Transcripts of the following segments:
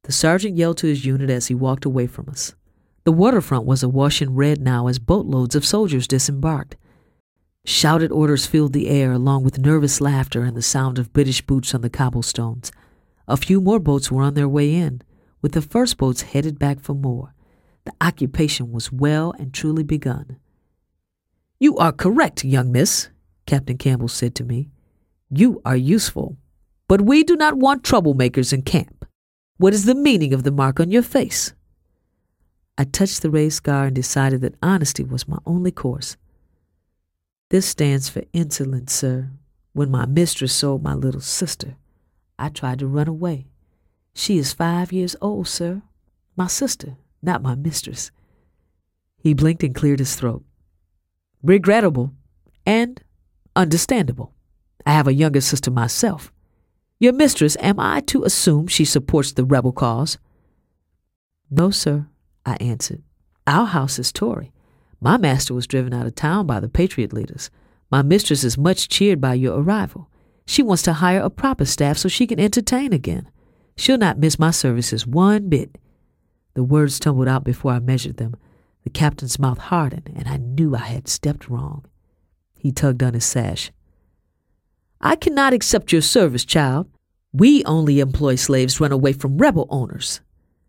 The sergeant yelled to his unit as he walked away from us. The waterfront was awash in red now as boatloads of soldiers disembarked. Shouted orders filled the air along with nervous laughter and the sound of British boots on the cobblestones. A few more boats were on their way in, with the first boats headed back for more. The occupation was well and truly begun. "You are correct, young miss," Captain Campbell said to me. "You are useful, but we do not want troublemakers in camp. What is the meaning of the mark on your face?" I touched the raised scar and decided that honesty was my only course. "This stands for insolence, sir. When my mistress sold my little sister, I tried to run away. She is 5 years old, sir. My sister, not my mistress." He blinked and cleared his throat. "Regrettable and understandable. I have a younger sister myself. Your mistress, am I to assume she supports the rebel cause?" "No, sir," I answered. "Our house is Tory. My master was driven out of town by the Patriot leaders. My mistress is much cheered by your arrival. She wants to hire a proper staff so she can entertain again. She'll not miss my services one bit." The words tumbled out before I measured them. The captain's mouth hardened, and I knew I had stepped wrong. He tugged on his sash. "I cannot accept your service, child. We only employ slaves run away from rebel owners."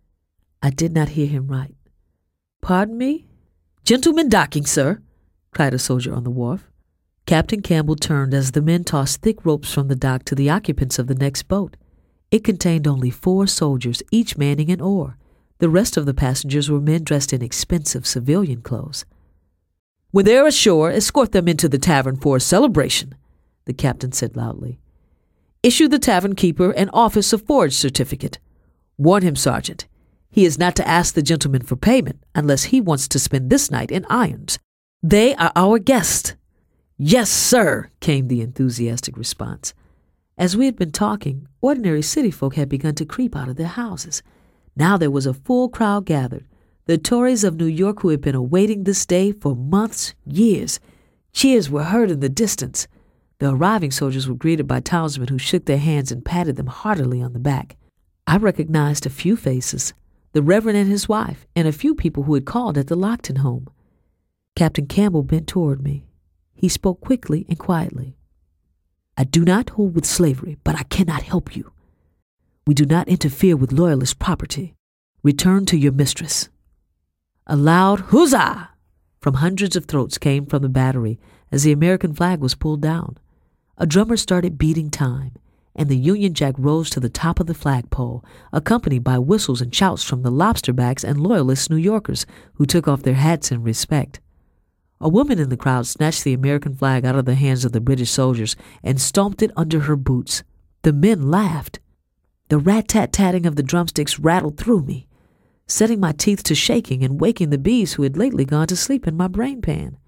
I did not hear him right. "Pardon me?" "Gentlemen docking, sir," cried a soldier on the wharf. Captain Campbell turned as the men tossed thick ropes from the dock to the occupants of the next boat. It contained only 4 soldiers, each manning an oar. The rest of the passengers were men dressed in expensive civilian clothes. "When they are ashore, escort them into the tavern for a celebration," the captain said loudly. "Issue the tavern keeper an office of forage certificate. Warn him, Sergeant. He is not to ask the gentleman for payment unless he wants to spend this night in irons. They are our guests." "Yes, sir," came the enthusiastic response. As we had been talking, ordinary city folk had begun to creep out of their houses. Now there was a full crowd gathered, the Tories of New York who had been awaiting this day for months, years. Cheers were heard in the distance. The arriving soldiers were greeted by townsmen who shook their hands and patted them heartily on the back. I recognized a few faces, the Reverend and his wife, and a few people who had called at the Lockton home. Captain Campbell bent toward me. He spoke quickly and quietly. "I do not hold with slavery, but I cannot help you. We do not interfere with loyalist property. Return to your mistress." A loud huzzah from hundreds of throats came from the battery as the American flag was pulled down. A drummer started beating time, and the Union Jack rose to the top of the flagpole, accompanied by whistles and shouts from the lobsterbacks and loyalist New Yorkers who took off their hats in respect. A woman in the crowd snatched the American flag out of the hands of the British soldiers and stomped it under her boots. The men laughed. The rat-tat-tatting of the drumsticks rattled through me, setting my teeth to shaking and waking the bees who had lately gone to sleep in my brain pan.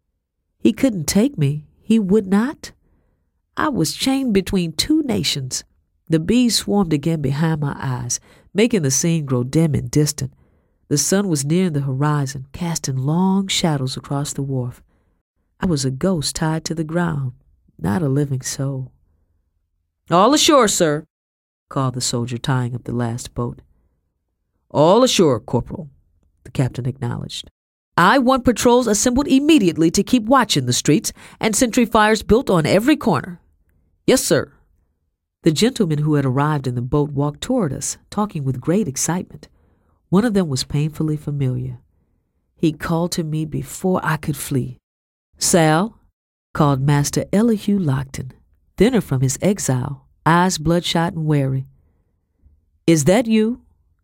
He couldn't take me. He would not. I was chained between 2 nations. The bees swarmed again behind my eyes, making the scene grow dim and distant. The sun was nearing the horizon, casting long shadows across the wharf. I was a ghost tied to the ground, not a living soul. "All ashore, sir," called the soldier tying up the last boat. "All ashore, Corporal," the captain acknowledged. "I want patrols assembled immediately to keep watch in the streets and sentry fires built on every corner." "Yes, sir." The gentlemen who had arrived in the boat walked toward us, talking with great excitement. One of them was painfully familiar. He called to me before I could flee. "Sal," called Master Elihu Lockton, thinner from his exile, eyes bloodshot and wary. "Is that you?"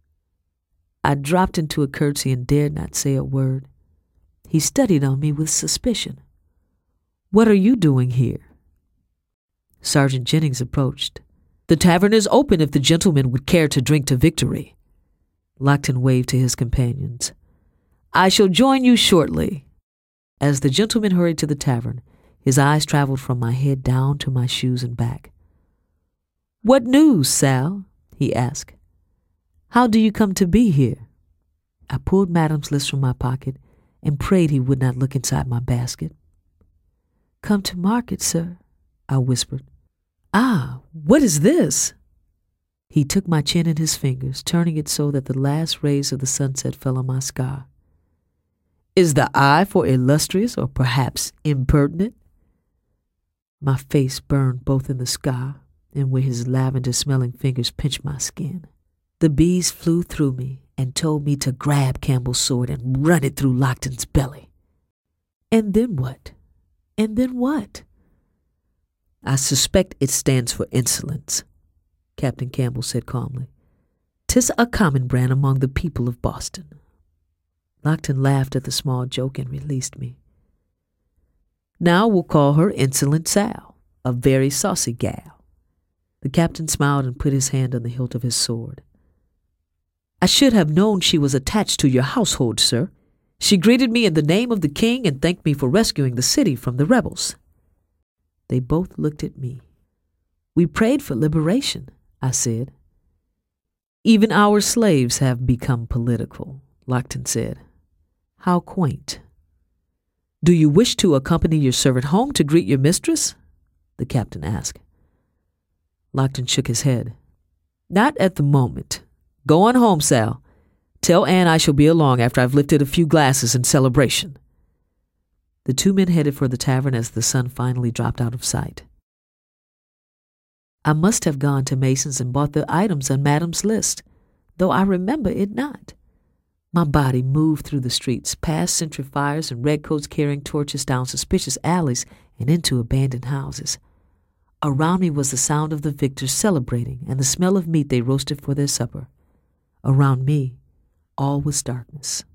I dropped into a curtsy and dared not say a word. He studied on me with suspicion. "What are you doing here?" Sergeant Jennings approached. "The tavern is open if the gentleman would care to drink to victory." Lockton waved to his companions. "I shall join you shortly." As the gentleman hurried to the tavern, his eyes traveled from my head down to my shoes and back. "What news, Sal?" he asked. "How do you come to be here?" I pulled Madam's list from my pocket and prayed he would not look inside my basket. "Come to market, sir," I whispered. "Ah, what is this?" He took my chin in his fingers, turning it so that the last rays of the sunset fell on my scar. Is the eye for illustrious or perhaps impertinent? My face burned both in the scar and where his lavender-smelling fingers pinched my skin. The bees flew through me and told me to grab Campbell's sword and run it through Lockton's belly. And then what? And then what? I suspect it stands for insolence, Captain Campbell said calmly. 'Tis a common brand among the people of Boston. Lockton laughed at the small joke and released me. Now we'll call her Insolent Sal, a very saucy gal. The captain smiled and put his hand on the hilt of his sword. I should have known she was attached to your household, sir. She greeted me in the name of the king and thanked me for rescuing the city from the rebels. They both looked at me. We prayed for liberation, I said. Even our slaves have become political, Lockton said. How quaint. Do you wish to accompany your servant home to greet your mistress? The captain asked. Lockton shook his head. Not at the moment. Go on home, Sal. Tell Anne I shall be along after I've lifted a few glasses in celebration. The two men headed for the tavern as the sun finally dropped out of sight. I must have gone to Mason's and bought the items on Madame's list, though I remember it not. My body moved through the streets, past sentry fires and redcoats carrying torches down suspicious alleys and into abandoned houses. Around me was the sound of the victors celebrating and the smell of meat they roasted for their supper. Around me, all was darkness.